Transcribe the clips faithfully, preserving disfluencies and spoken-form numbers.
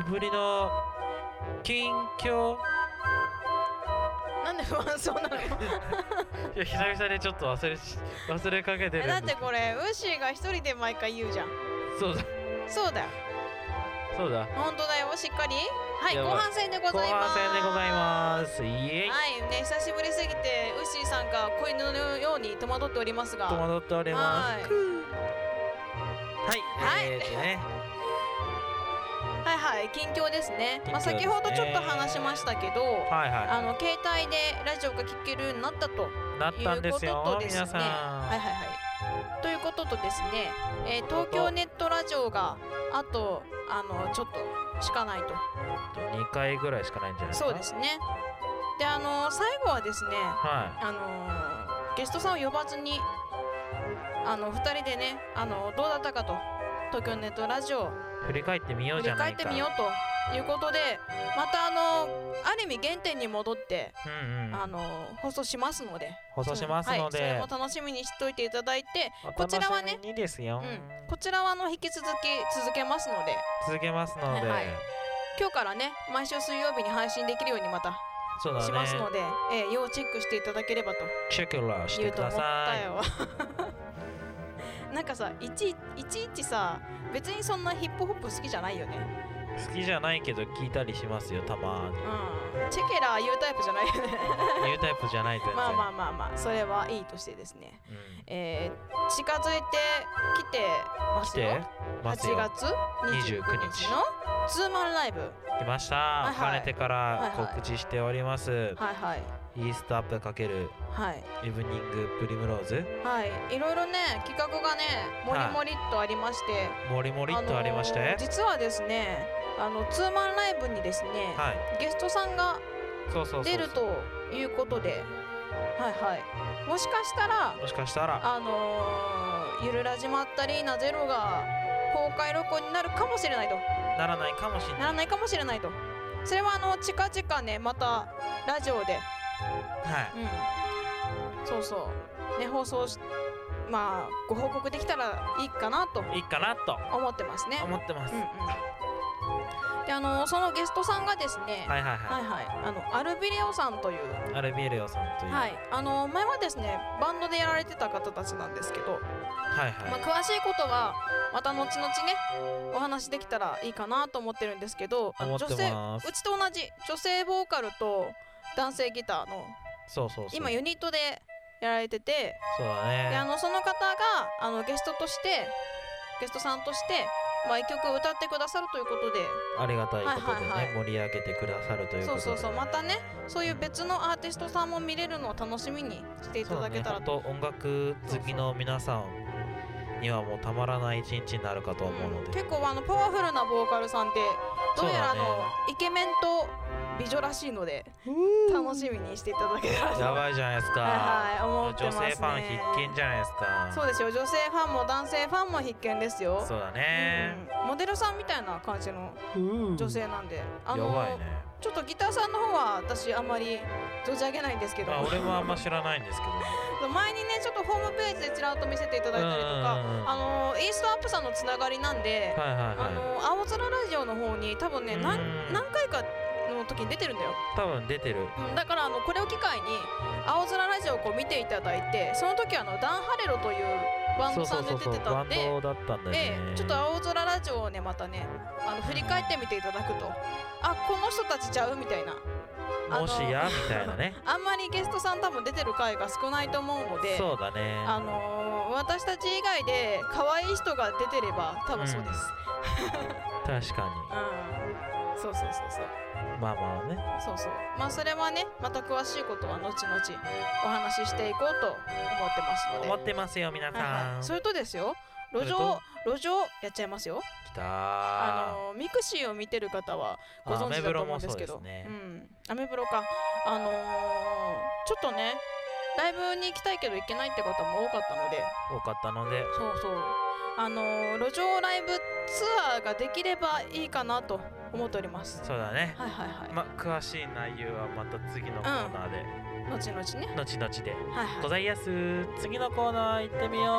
ぶりの近況。 なんで不安そうなの？いや久々でちょっと忘れ忘れかけてるんです。 だってこれウッシーが一人で毎回言うじゃん。 そうだそうだよ。 そうだ。 本当だよ、しっかり。はい、 やばい後半戦でございます。 後半戦でございます。イエイ。 はいね、久しぶりすぎてウッシーさんが子犬のように戸惑っておりますが、 戸惑っております。 はいはい、 はいえーとねはいはい、近況ですね。まあ、 近況ですね先ほどちょっと話しましたけど、 はいはあの携帯でラジオが聴けるようになったといなったんですよいうこととですね。 皆さん。 はいはいはい。ということとですね、えー東京ネットラジオがあとあのちょっとしかないと。 にかいぐらいしかないんじゃないですか。 そうですね。で、あの最後はですね、 はあのゲストさんを呼ばずにあのふたりでね、あのどうだったかと、東京ネットラジオい。振り返ってみよう振りじゃないか。 返ってみようということで、またあのある意味原点に戻って、 うんうん。 あの放送しますので、 放送しますので、 はい、それも楽しみにしておいていただいて、 おこちらはね楽しみにですよ。 うん、こちらはあの引き続き続けますので、 続けますので、 はいはい今日からね毎週水曜日に配信できるようにまたそうだね。 しますので、えー要チェックしていただければとチェックラーしてくだ言うと思ったさい。 よなんかさいちいちいちさ別にそんなヒップホップ好きじゃないよね。 好きじゃないけど聞いたりしますよたまに。 うんチェケラー言うタイプじゃないよねニュータイプじゃないと全然。 まあまあまあまあそれはいいとしてですね、 うん。 えー近づいてきてますよ。 来てますよ。 はちがつにじゅうくにちのツーマンライブ。 来ました。 はいはいかねてからはいはい告知しております。 はいはいイーストアップ× はいイブニングプリムローズ。 はいいろいろね企画がねもりもりっとありまして、 もりもりっとありましのて。 ー実はですねあのツーマンライブにですね、 はい。 ゲストさんがそうそうそうそう。 出るということで、はいはいもしかしたらもしかしたらあのー、ゆるラジマったりなゼロが公開録音になるかもしれないとならないかもしれない。 ならないかもしれないと。それはあの近々ねまたラジオではうんそうそうね放送しまあご報告できたらいいかなとい。いいかなと思ってますね。 思ってます。 うんうんであのそのゲストさんがですねはいはいははいはいあのアルビレオさんというい。アルビエレオさんという。 はいあの前はですねバンドでやられてた方たちなんですけど、 はいまあ、 はい。 詳しいことはまた後々ねお話できたらいいかなと思ってるんですけど、あの思って女性ますうちと同じ女性ボーカルと男性ギターのそうそうそう。 今ユニットでやられてて、 そうだであね。 のその方があのゲストとしてゲストさんとしてまあ一曲歌ってくださるということで、 ありがたいことでね、 はいはいはい盛り上げてくださるということで。 そうそうそうまたねそういう別のアーティストさんも見れるのを楽しみにしていただけたらと、 そうね、本当音楽好きの皆さんにはもうたまらない一日になるかと思うので、 うん結構あのパワフルなボーカルさんってどうやらあの、 そうだねイケメンと美女らしいので楽しみにしていただけたらとやばいじゃないですか。 はいはい思って女ますね。 性ファン必見じゃないですか。 そうですよ女性ファンも男性ファンも必見ですよ。 そうだね。 うんモデルさんみたいな感じの女性なんで、あやのばいね。 ちょっとギターさんの方は私あんまり存じ上げないんですけど、 まあ俺もあんま知らないんですけど。 前にねちょっとホームページでちらっと見せていただいたりとか、 うんうんうんあのイーストアップさんのつながりなんで、 はいはいあはい。 の青空ラジオの方に多分ねうん何何回かの時に出てるんだよ。 多分出てる。 うんだからあのこれを機会に青空ラジオをこう見ていただいて、その時はあのダン・ハレロというバンドさんで出てたバンんで、 ドだったんだよね。 ええちょっと青空ラジオをねまたねあの振り返ってみていただくと、あこの人たちちゃうみたいな、あのもしやみたいなね。 あんまりゲストさん多分出てる回が少ないと思うので、 そうだね。 あのー私たち以外で可愛い人が出てれば多分そうです。 確かうん、そうそうそうそう。 に。まあまあね。 そうそう。まあそれはね、また詳しいことは後々お話ししていこうと思ってますので。 思ってますよ皆さん。 はいはい、それとですよ、路上路上やっちゃいますよ。 きたー。 あのーミクシーを見てる方はご存知だと思うんですけど、 アメブロもそうですねうん、アメブロか。あのーちょっとね、ライブに行きたいけど行けないって方も多かったので、 多かったので、 そうそう。あのー路上ライブツアーができればいいかなと思っております。 そうだね。 はいはいはい。 ま詳しい内容はまた次のコーナーで、 後々ね。 後々ではいはい。 ございやす。次のコーナー行ってみよ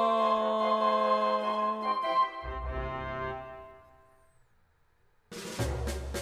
う。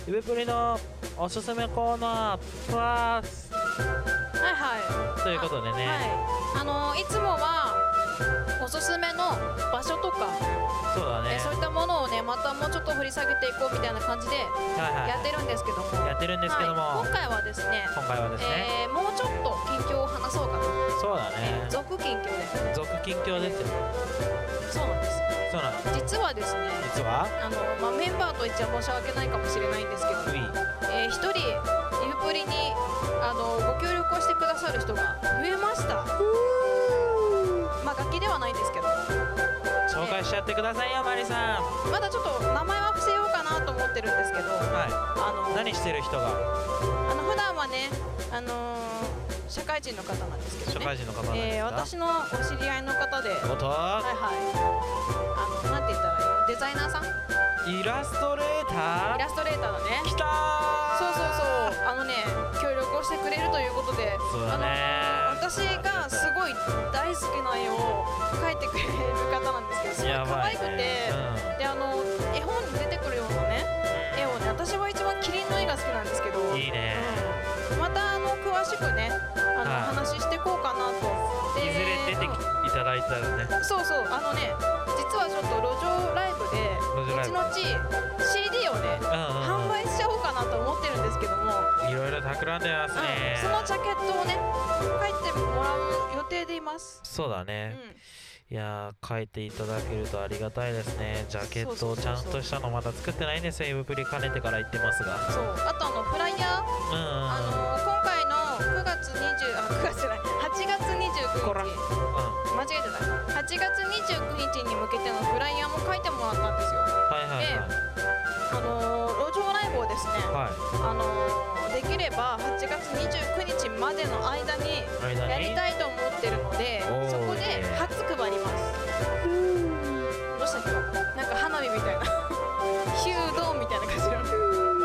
イブプリのおすすめコーナープラスはいはい。 ということでね、 はい。あのいつもはおすすめの場所とか、 そうだね、 えそういったものをねまたもうちょっと掘り下げていこうみたいな感じではいはい、 やってるんですけども、 やってるんですけども、 はい、今回はですね、 今回はですね、 えーもうちょっと近況を話そうかな。 そうだね、 続近況で。 続近況ですよ。 そうなんです。 そうなんです。 実はですね、 実はあのまあメンバーと言っちゃ申し訳ないかもしれないんですけども、 ういえー、一人イブプリにあのご協力をしてくださる人が増えました。まあ楽器ではないんですけど、 紹介しちゃってくださいよ、マリさん。 まだちょっと名前は伏せようかなと思ってるんですけど、 はあのい、何してる人が、 あの普段はね、あのー社会人の方なんですけどね、 社会人の方なんですか。 えー、私のお知り合いの方で、 おとはいはい、あのなんて言ったらいいの、デザイナーさん、 イラストレーターイラストレーターだね。 きたそうー。 そうそう、あのね協力をしてくれるということで、 そうだね、 あの私がすごい大好きな絵を描いてくれる方なんですけど、すごいや可愛くばいね、 て、であの絵本に出てくるようなね絵をね、私は一番キリンの絵が好きなんですけど、 うん、いいね、 うん、またあの詳しくねあの、 はい、 話していこうかなと。でいずれ出てきいただいたらね、 そうそう、あのね実はちょっと路上ライブで路上ライブ後々 シーディー をねうんうんうん、 販売しちゃおうかなと思ってるんですけども、 いろいろ企んでますね、 うん、そのジャケットをね書いてもらう予定でいます。 そうだうね、 ん、 いやー、書いていただけるとありがたいですね。ジャケットをちゃんとしたのまだ作ってないんですよ、イブプリ兼ねてから言ってますが、 そう、あとあのフライヤー、 うんうんうん、 あのー、今回のくがつにじゅうあくがつじゃないはちがつにじゅうくにち、 こら、うん、 間違えてない、はちがつにじゅうくにちに向けてのフライヤーも書いてもらったんですよ。 はいはいはい、 あのー、路上ライブをですね、 はい、 あのー、できればはちがつにじゅうくにちまでの間に間にやりたいと思ってるので、 おーそこで初配ります。どうしたっけ、なんか花火みたいなヒュードーンみたいな感じの、うん、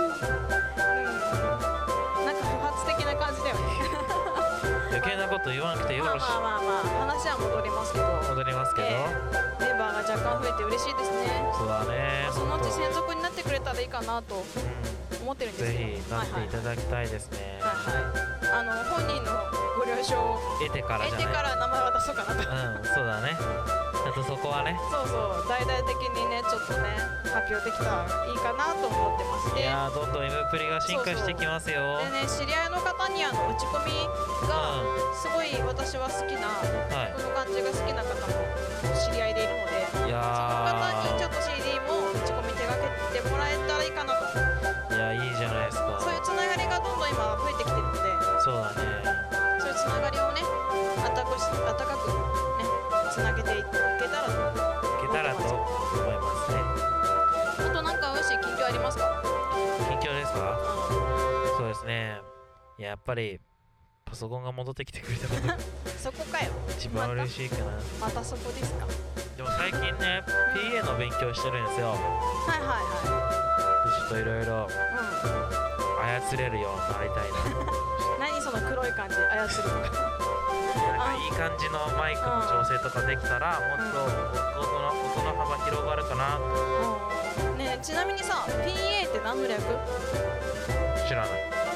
なんか不発的な感じだよね余計なこと言わなくてよろしい。 まあまあまあまあ話は戻りますけど、 戻りますけど、 えーメンバーが若干増えて嬉しいですね。 そうだね、 そのうちほんと専属になってくれたらいいかなとうん、 思ってるんですぜけど、 ひなっていただきたいですね。 はいはいはい、あの本人のご了承を得てからじゃない。 得てから名前渡そうかなとうん、そうだね。ちょっとそこはね。 そうそう、大々的にねちょっとね発表できたらいいかなと思ってますね。 いやー、どんどんイブプリが進化してきますよ。 でね、知り合いの方にあの打ち込みがすごい私は好きな、 はいこの感じが好きな方も知り合いでいるので、 いやその方にちょー、 っと シーディー も打ち込み手がけてもらえたらいいかなと。 いや、いいじゃないですか。 そういうつながりがどんどん今増えてきてるので、 そうだね。 そういうつながりをねあたくしあたかくねつなげていけたらといけたらと思いますね。 あとなんかウシ近況ありますか？ 近況ですか？ うそうですね。いや、やっぱりパソコンが戻ってきてくれたことがん、そこかよ。 一番嬉しいかな。 またそこですか？ でも最近ね、ピーエー の勉強してるんですよ。 はいはいでちょっといろいろはい。 操れるようになりたいな。 うん。何その黒い感じ操るのか。 なんかいい感じのマイクの調整とかできたら、もっと音の音の幅広がるかな。 うん。ねえちなみにさ ピーエー って何の略？ 知らない。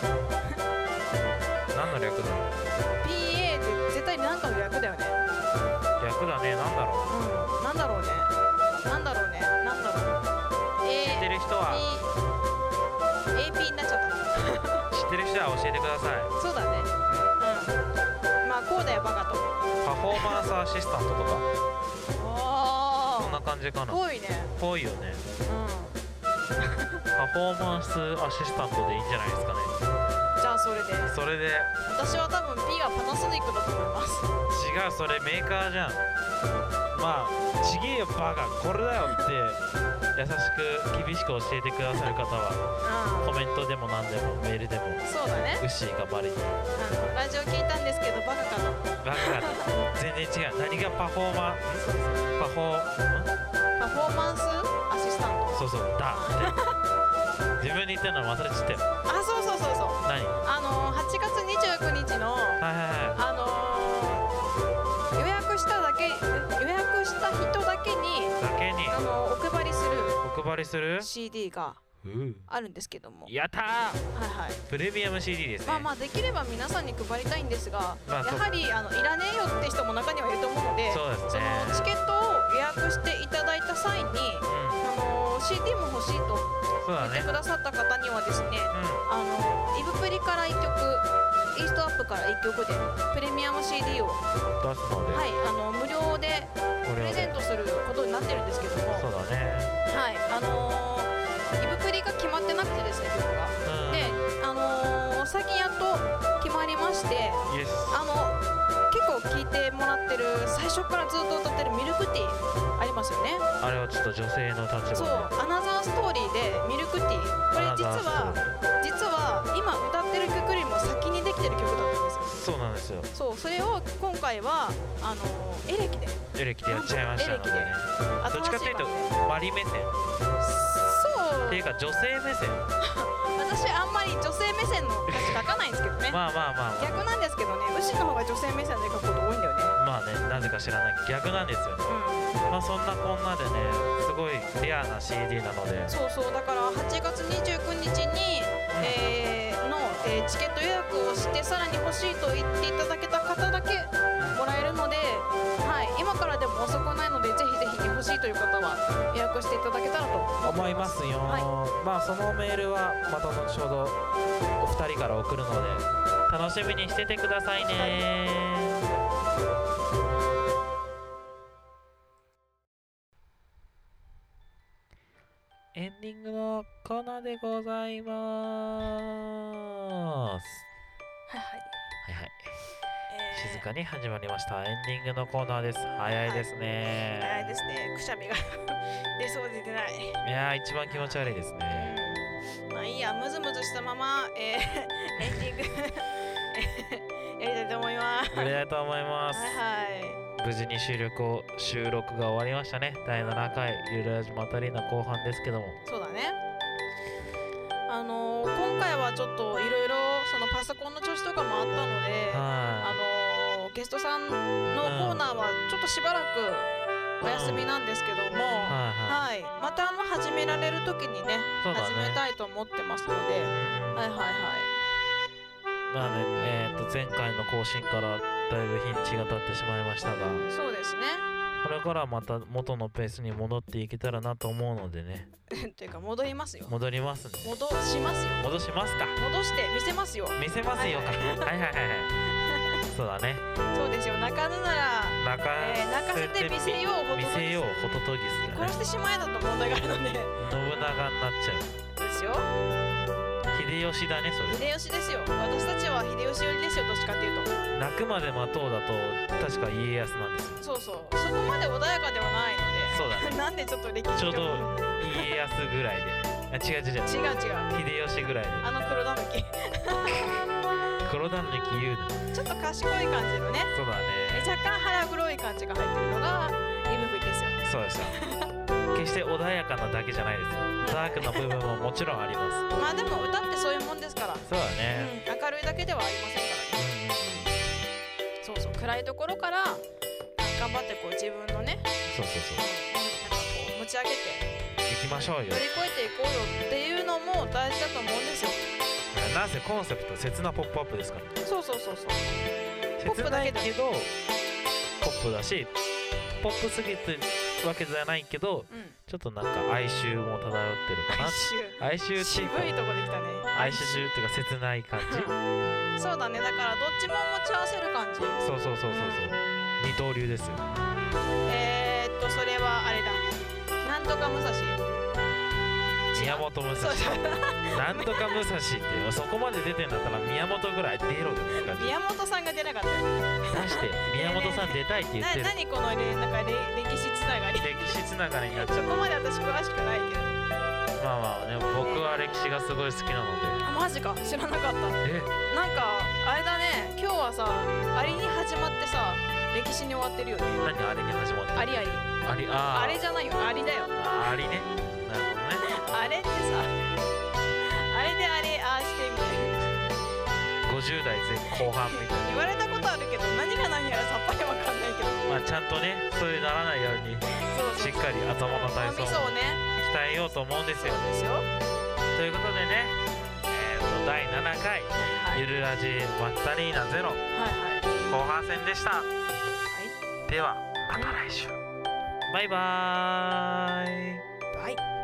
何の略だろう。 ピーエー って絶対何かの略だよね。 略だね。なんだろう。 うん。なんだろうね。なんだろうね。なんだろう。 知ってる人はエーピー になっちゃった。 知ってる人は教えてください。 そうだね。うん。まあこうだよバカと。 パフォーマンスアシスタントとかあそんな感じかな。 ぽいね。 ぽいよね。 うパフォーマンスアシスタントでいいんじゃないですかね。 ん。じゃあそれで。 それで私は多分 P はパナソニックだと思います。 違う、それメーカーじゃん。まあちげえよバカ、これだよって優しく厳しく教えてくださる方はコうメントでも何でもメールでもん。そうだね。 ウッシーがバリにあのラジオ聞いたんですけどバカかと。 バカだ全然違う。何がパフォーマンそうそう。 パフォーんパフォーマンスアシスタント。 そうそうだって自分に言ってるの忘れちゃったよ。 あ、そうそうそうそう。 何？ あのー、はちがつにじゅうくにちのはいはいはいあのー、予約しただけ予約した人だけにだけにあのー、お配りするお配りするシーディー がうーあるんですけども、 やったーはいはい、 プレミアム シーディー ですね。 まあまあできれば皆さんに配りたいんですが、 まあやはりあのいらねえよって人も中にはいると思うので、 そうですそね。 のチケットを予約していただいた際に、 うん、 あの シーディー も欲しいとそうだね。 言ってくださった方にはですね、 うあのイブプリからいっきょく、イーストアップからいっきょくでプレミアム シーディー を、 ん、出すので、 はい、あの無料でこれをプレゼントすることになってるんですけども、 そうだね。 はい、あのー、イブプリが決まってなくてですね、曲が。 うん、 で、あのー、最近やっと決まりまして、 イエス。 あの結構聴いてもらってる、最初からずっと歌ってるミルクティーありますよね。 あれはちょっと女性の立そう、 場で。 アナザーストーリーでミルクティー、これ実は実は今歌ってる曲よりも先にできてる曲だったんですよ。 そうなんですよ。 そう、それを今回はあのエレキで、 エレキでやっちゃいましたので、ね、 新しいどっちかっていうとマリ目線そうっていうか女性目線。 私あんまり女性目線の歌詞書かないんですけどね。 まあまあまあ、まあ、 逆なんですけどね、牛の方が女性目線で書くこと多いんだよね。 まあね、なぜか知らない逆なんですよね。 うん、 まあそんなこんなでね、すごいレアな シーディー なので、 そうそう、だからはちがつにじゅうくにちに、えー、の、えー、チケット予約をしてさらに欲しいと言っていただけた方だけもらえるので、はい、今からでも遅くないので、ぜひぜひ、ね、欲しいという方は予約していただけたらと思いますよ、はい、まあそのメールはまた後ほどお二人から送るので楽しみにしててくださいね。エンディングのコーナーでございます。 はいはいはいはい、 えー、 静かに始まりました。エンディングのコーナーです。早いですね、 はい、早いですね。くしゃみが出そうで出ない。 いやー一番気持ち悪いですね。 まあいいや、ムズムズしたまま、えー、エンディングやりたいと思います。 やりたいと思います。 はいはい。 無事に収録を収録が終わりましたね。だいななかいゆるラジマタリーナ後半ですけども、 そうだね。あのー、今回はちょっといろいろそのパソコンの調子とかもあったので、あのー、ゲストさんのコーナーはちょっとしばらくお休みなんですけども、うん、はい、はい、またあの始められる時にね、ね始めたいと思ってますので、うん、はいはいはい。 まあね、えー、と前回の更新からだいぶ日にちが経ってしまいましたが、 そうですね。 これからまた元のペースに戻っていけたらなと思うのでね。 というか戻りますよ。 戻りますね。 戻しますよ。 戻しますか。 戻して見せますよ。 見せますよか。はいはいはいはい。そうだね。 そうですよ。泣かぬなら泣か、 えー、泣かせて見せようホトトギス。 見せようホトトギス、ね。 殺してしまえだと問題があるので。信長になっちゃう。 ですよ。 秀吉だねそれ。 秀吉ですよ。私たちは秀吉寄りですよ、どっちかっていうと。 泣くまで待とうだと確か家康なんですよ。 そうそう。そこまで穏やかではないので。 そうだね。 なんでちょっと歴史ちょうど家康ぐらいで。あ、違う違う違う。 違う違う。秀吉ぐらいで。 あの黒田抜き。 黒田抜き言うな。 ちょっと賢い感じのね。 そうだね。 若干腹黒い感じが入ってるのが エムブイ ですよ。 そうですよ。決して穏やかなだけじゃないです。ダークな部分ももちろんあります。 まあでも歌ってそういうもんですから。 そうだね、 うん、明るいだけではありませんからね、うんうんうん、そうそう、暗いところから頑張ってこう自分のね、 そうそうそう、 なんかこう持ち上げていきましょうよ、 乗り越えていこうよっていうのも大事だと思うんですよ。 なんせコンセプト切なポップアップですから。 そうそうそうそう、 切ないけどポップだし、ポップすぎてわけじゃないけど、うん、ちょっとなんか哀愁も漂ってるかな。哀愁っていうか渋いとこできたね。 哀愁っていうか切ない感じそうだね、だからどっちも持ち合わせる感じ。 そうそうそうそうそう、うん、二刀流ですよ。 えー、っとそれはあれだ、なんとか武蔵、 宮本武蔵なんとか武蔵ってそこまで出てんだったら宮本ぐらい出ろよって感じ。 宮本さんが出なかったよ。 出して宮本さん出たいって言ってる。 な何このなんか歴史つながり。 歴史つながりになっちゃう。 そこまで私詳しくないけど。 まあまあね、僕は歴史がすごい好きなので。 あ、マジか、知らなかった。 え、 なんかあれだね、今日はさ、アリに始まってさ、歴史に終わってるよね。 何あれに始まってる？ アリアリ。 アリ、あー。 あれじゃないよ、アリだよ。 ありね。なるほどね。 あれってさ、あれであれああしてみたいな。 ごじゅうだい前後半みたいな。 言われたことあるけど、何が何やらさっぱりわかんないけど。 まあちゃんとね、そういうならないようにしっかり頭の体操をね鍛えようと思うんですよ。 そうですよ。 ということでね、えー、とだいななかい、はいはい、ゆるラジマッタリーナゼロ、はいはい、後半戦でした、はい、ではまた来週、バイバーイ。 バイ